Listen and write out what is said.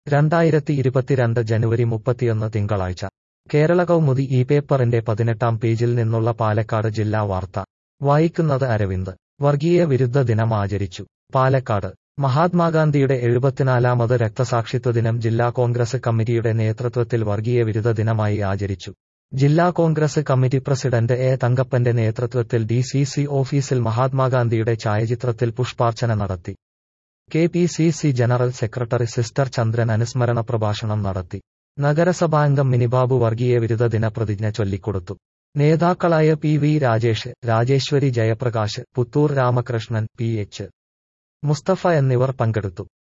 2022 ജനുവരി 31 തിങ്കളാഴ്ച കേരള കൗമുദി ഈ പേപ്പറിന്റെ 18-ാം പേജിൽ നിന്നുള്ള പാലക്കാട് ജില്ലാ വാർത്ത വായിക്കുന്നത് അരവിന്ദ്. വർഗീയ വിരുദ്ധ ദിനം ആചരിച്ചു. പാലക്കാട് മഹാത്മാഗാന്ധിയുടെ 74ാമത് രക്തസാക്ഷിത്വ ദിനം ജില്ലാ കോൺഗ്രസ് കമ്മിറ്റിയുടെ നേതൃത്വത്തിൽ വർഗീയ വിരുദ്ധ ദിനമായി ആചരിച്ചു. ജില്ലാ കോൺഗ്രസ് കമ്മിറ്റി പ്രസിഡന്റ് എ തങ്കപ്പന്റെ നേതൃത്വത്തിൽ DCC ഓഫീസിൽ മഹാത്മാഗാന്ധിയുടെ ഛായാചിത്രത്തിൽ പുഷ്പാർച്ചന നടത്തി. KPCC general secretary sister Chandran അനുസ്മരണ പ്രഭാഷണം നടത്തി. നഗരസഭാംഗം മിനിബാബു വർഗീയ വിരുദ്ധ ദിന പ്രതിജ്ഞ ചൊല്ലിക്കൊടുത്തു. നേതാക്കളായ PV രാജേഷ്, രാജേശ്വരി ജയപ്രകാശ്, പുത്തൂർ രാമകൃഷ്ണൻ, PH മുസ്തഫ എന്നിവർ പങ്കെടുത്തു.